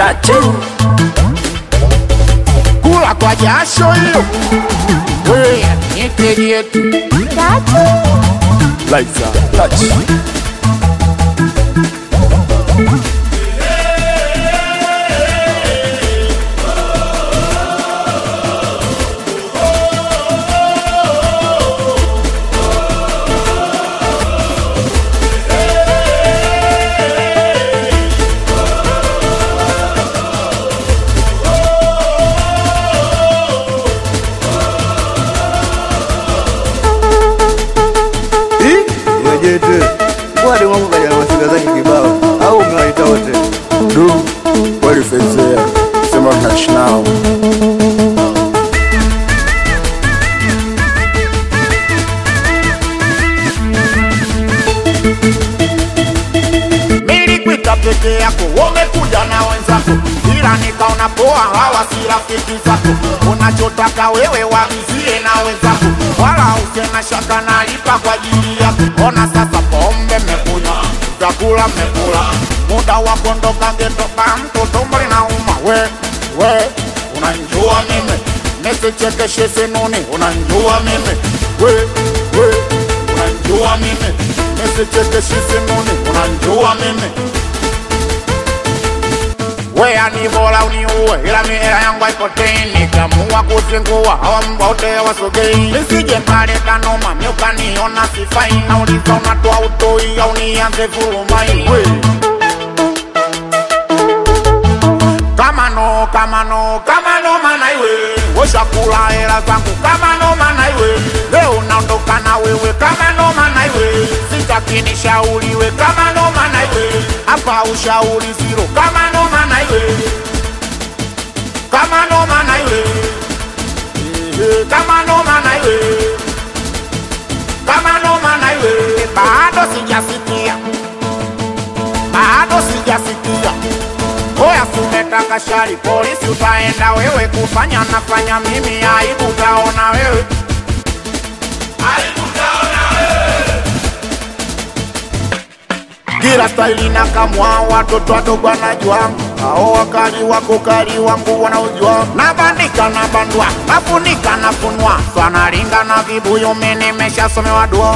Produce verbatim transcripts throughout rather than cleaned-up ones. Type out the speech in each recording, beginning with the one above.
Tattoo kula kwa jasho hiyo wewe nike yetu Tattoo Lights out, touch. Wale wangu kaya na wasikilizaji kibao au umewaita wote? Du, kweli fezea. Sema mnash now. Nilikuita peke yako, umekuja na wenzako, ila nikaona poa hawa si rafiki zako. Unachotaka wewe wagizie na wenzako, wala usena shaka nalipa kwa ajili yako. Ona sasa pombe mekunywa, utakula mekula, muda wa kuondoka ngetoka mtoto mbali na uma. We, we, unanjua mimi, nisichekeshe sinuni, unanjua mimi. We, we, unanjua mimi, nisichekeshe sinuni, unanjua mimi. Wea ni bora uniue, ila miera yangu haipotei. Nikamua kuzingua, hawa mbwa wote wasogei. Nisije mbali kanoma, miuka niona sifai. Nauliza unatoa utoi, au nianze vurumai. Kama no, kama no, kama no manaiwe, washa kula hela zangu kama no manaiwe. Leo naondoka na wewe kama no manaiwe. Sitaki nishauriwe kama no manaiwe. Hapa ushauri zero kama no manaiwe. Kama no manaiwe. Kama no manaiwe. Kama no manaiwe. Bado sijasikia, bado sijasikia. Oya sumetaka shari polisi utaenda wewe. Kufanya nafanya mimi aibu utaona wewe. Aibu utaona wewe. Kila staili na kamwa watoto wadogo wanajua. Hao wakali wako kali wangu wanaujua. Nabandika na bandua, nafunika na funua. Swanaringa na vibuyu mimi nimeshasomewa dua.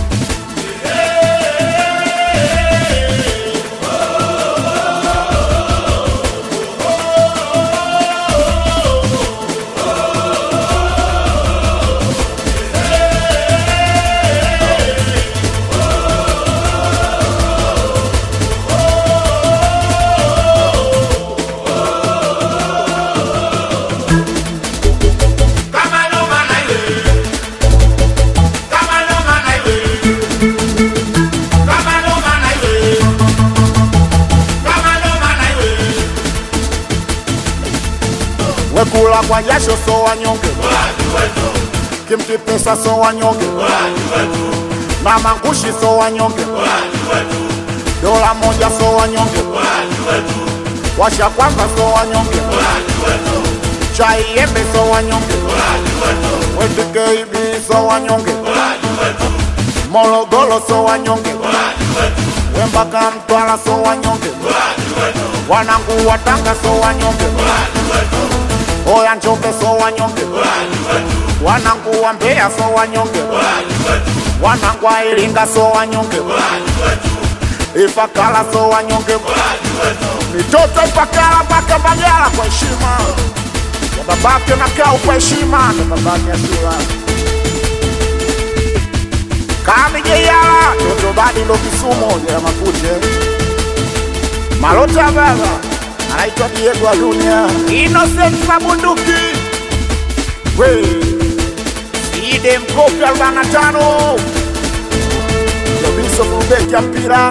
Wekula kwa jasho so wanyonge, kimti pesa so wanyonge, na mangushi so wanyonge, dola moja so wanyonge, washa kwamba so wanyonge, chai yembe so wanyonge, wetike ibi so wanyonge, Morogoro so wanyonge, Wembaka Mtwara so wanyonge, wanangu wa Tanga so wanyonge, Oya Njombe so wanyonge, wanangu wa Mbeya so wanyonge, wanangu wa Iringa so wanyonge, Ifakara so wanyonge, mitoto Ifakara mpaka Mbagala kwa heshima ya babake na kao kwa heshima ya babake Ashura. Kamije yala toto badi ndo Kisumu ya Makute Malota baba anaitwa Diego Alunia Innocent Mabunduki. We Ide Mkopi arobaini na tano Yobiso Mbeki ya mpira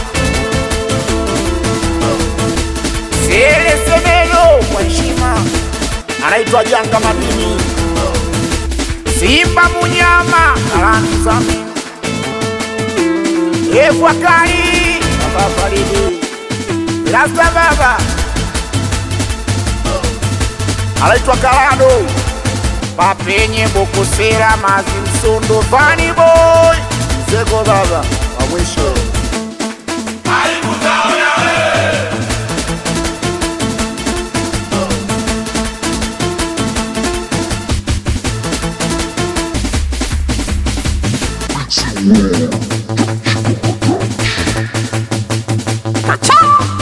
Sele Semelo kwa heshima anaitwa Janga Madini Simba Munyama Kalani Zami Efwa Kai Baba Faridi Rasta baba anaitwa Kalado Papenye Bokosera Mazi Msondo Funny Boy Mzego baba wa mwisho. Aibu utaona wewe. Cha-cha!